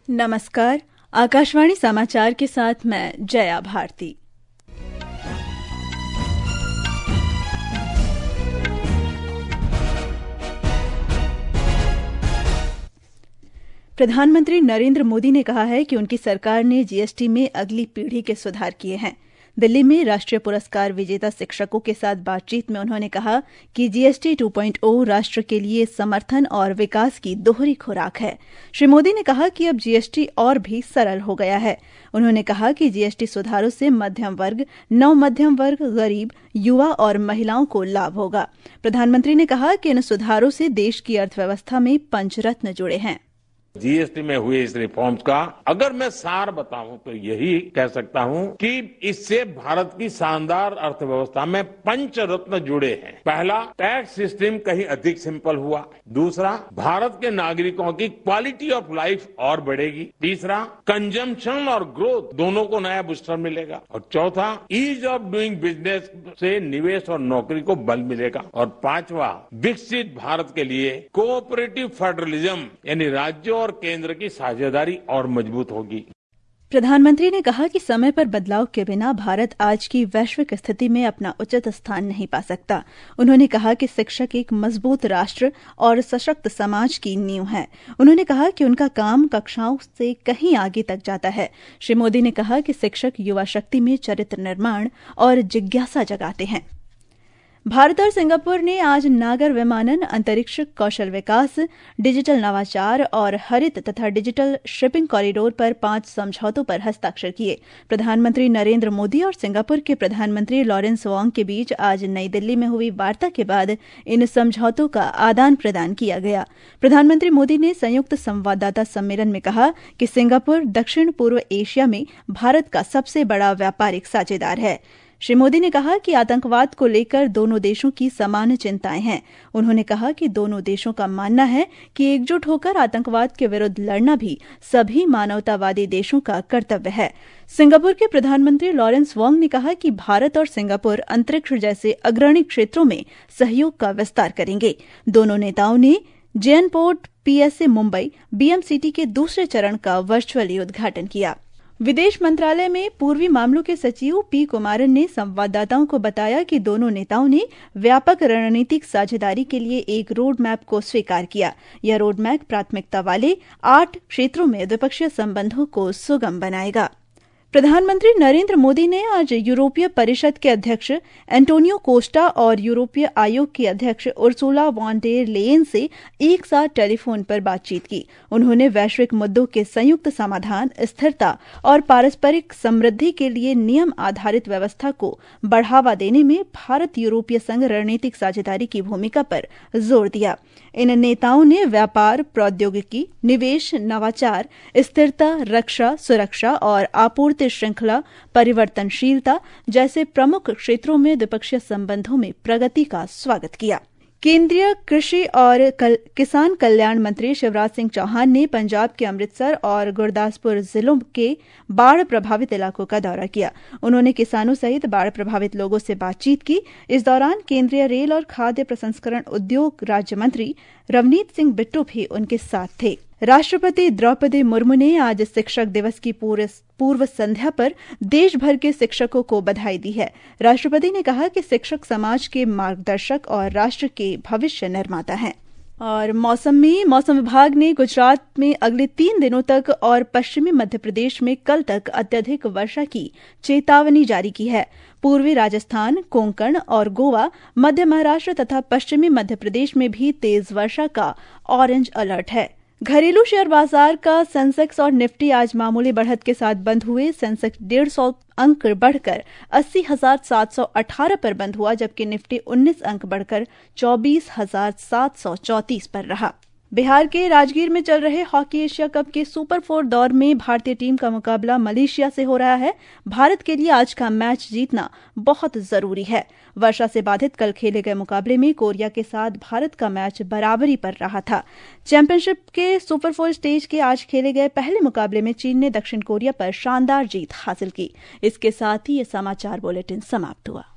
नमस्कार, आकाशवाणी समाचार के साथ मैं जया भारती। प्रधानमंत्री नरेंद्र मोदी ने कहा है कि उनकी सरकार ने जीएसटी में अगली पीढ़ी के सुधार किए हैं। दिल्ली में राष्ट्रीय पुरस्कार विजेता शिक्षकों के साथ बातचीत में उन्होंने कहा कि जीएसटी 2.0 राष्ट्र के लिए समर्थन और विकास की दोहरी खुराक है। श्री मोदी ने कहा कि अब जीएसटी और भी सरल हो गया है। उन्होंने कहा कि जीएसटी सुधारों से मध्यम वर्ग, नव मध्यम वर्ग, गरीब, युवा और महिलाओं को लाभ होगा। प्रधानमंत्री ने कहा कि इन सुधारों से देश की अर्थव्यवस्था में पंचरत्न जुड़े हैं। जीएसटी में हुए इस रिफॉर्म्स का अगर मैं सार बताऊं तो यही कह सकता हूं कि इससे भारत की शानदार अर्थव्यवस्था में पंचरत्न जुड़े हैं। पहला, टैक्स सिस्टम कहीं अधिक सिंपल हुआ। दूसरा, भारत के नागरिकों की क्वालिटी ऑफ लाइफ और बढ़ेगी। तीसरा, कंजम्पशन और ग्रोथ दोनों को नया बूस्टर मिलेगा। और चौथा, ईज ऑफ डूइंग बिजनेस से निवेश और नौकरी को बल मिलेगा। और पांचवा, विकसित भारत के लिए कोऑपरेटिव फेडरलिज्म यानी राज्यों और केंद्र की साझेदारी और मजबूत होगी। प्रधानमंत्री ने कहा कि समय पर बदलाव के बिना भारत आज की वैश्विक स्थिति में अपना उचित स्थान नहीं पा सकता। उन्होंने कहा कि शिक्षक एक मजबूत राष्ट्र और सशक्त समाज की नींव है। उन्होंने कहा कि उनका काम कक्षाओं से कहीं आगे तक जाता है। श्री मोदी ने कहा कि शिक्षक युवा शक्ति में चरित्र निर्माण और जिज्ञासा जगाते हैं। भारत और सिंगापुर ने आज नागर विमानन, अंतरिक्ष, कौशल विकास, डिजिटल नवाचार और हरित तथा डिजिटल शिपिंग कॉरिडोर पर 5 समझौतों पर हस्ताक्षर किए। प्रधानमंत्री नरेंद्र मोदी और सिंगापुर के प्रधानमंत्री लॉरेंस वोंग के बीच आज नई दिल्ली में हुई वार्ता के बाद इन समझौतों का आदान प्रदान किया गया। प्रधानमंत्री मोदी ने संयुक्त संवाददाता सम्मेलन में कहा कि सिंगापुर दक्षिण पूर्व एशिया में भारत का सबसे बड़ा व्यापारिक साझेदार है। श्री मोदी ने कहा कि आतंकवाद को लेकर दोनों देशों की समान चिंताएं हैं। उन्होंने कहा कि दोनों देशों का मानना है कि एकजुट होकर आतंकवाद के विरुद्ध लड़ना भी सभी मानवतावादी देशों का कर्तव्य है। सिंगापुर के प्रधानमंत्री लॉरेंस वोंग ने कहा कि भारत और सिंगापुर अंतरिक्ष जैसे अग्रणी क्षेत्रों में सहयोग का विस्तार करेंगे। दोनों नेताओं ने JN port, PSA Mumbai, BMCT के दूसरे चरण का वर्चुअली उद्घाटन किया। विदेश मंत्रालय में पूर्वी मामलों के सचिव पी कुमारन ने संवाददाताओं को बताया कि दोनों नेताओं ने व्यापक रणनीतिक साझेदारी के लिए एक रोड मैप को स्वीकार किया। यह रोड मैप प्राथमिकता वाले 8 क्षेत्रों में द्विपक्षीय संबंधों को सुगम बनाएगा। प्रधानमंत्री नरेंद्र मोदी ने आज यूरोपीय परिषद के अध्यक्ष एंटोनियो कोस्टा और यूरोपीय आयोग की अध्यक्ष उर्सुला वॉन डेर लेयन से एक साथ टेलीफोन पर बातचीत की। उन्होंने वैश्विक मुद्दों के संयुक्त समाधान, स्थिरता और पारस्परिक समृद्धि के लिए नियम आधारित व्यवस्था को बढ़ावा देने में भारत यूरोपीय संघ रणनीतिक साझेदारी की भूमिका पर जोर दिया। इन नेताओं ने व्यापार, प्रौद्योगिकी, निवेश, नवाचार, स्थिरता, रक्षा, सुरक्षा और आपूर्ति श्रृंखला, परिवर्तनशीलता जैसे प्रमुख क्षेत्रों में द्विपक्षीय संबंधों में प्रगति का स्वागत किया। केंद्रीय कृषि और किसान कल्याण मंत्री शिवराज सिंह चौहान ने पंजाब के अमृतसर और गुरदासपुर जिलों के बाढ़ प्रभावित इलाकों का दौरा किया। उन्होंने किसानों सहित बाढ़ प्रभावित लोगों से बातचीत की। इस दौरान केंद्रीय रेल और खाद्य प्रसंस्करण उद्योग राज्य मंत्री रवनीत सिंह बिट्टू भी उनके साथ थे। राष्ट्रपति द्रौपदी मुर्मू ने आज शिक्षक दिवस की पूर्व संध्या पर देश भर के शिक्षकों को बधाई दी है। राष्ट्रपति ने कहा कि शिक्षक समाज के मार्गदर्शक और राष्ट्र के भविष्य निर्माता हैं। और मौसम विभाग ने गुजरात में अगले 3 दिनों तक और पश्चिमी मध्य प्रदेश में कल तक अत्यधिक वर्षा की चेतावनी जारी की है। पूर्वी राजस्थान, कोंकण और गोवा, मध्य महाराष्ट्र तथा पश्चिमी मध्य प्रदेश में भी तेज वर्षा का ऑरेंज अलर्ट है। घरेलू शेयर बाजार का सेंसेक्स और निफ्टी आज मामूली बढ़त के साथ बंद हुए। सेंसेक्स 150 अंक बढ़कर 80,718 पर बंद हुआ, जबकि निफ्टी 19 अंक बढ़कर 24,734 पर रहा। बिहार के राजगीर में चल रहे हॉकी एशिया कप के सुपर 4 दौर में भारतीय टीम का मुकाबला मलेशिया से हो रहा है। भारत के लिए आज का मैच जीतना बहुत जरूरी है। वर्षा से बाधित कल खेले गए मुकाबले में कोरिया के साथ भारत का मैच बराबरी पर रहा था। चैंपियनशिप के सुपर 4 स्टेज के आज खेले गए पहले मुकाबले में चीन ने दक्षिण कोरिया पर शानदार जीत हासिल की। इसके साथ ही ये समाचार बुलेटिन समाप्त हुआ।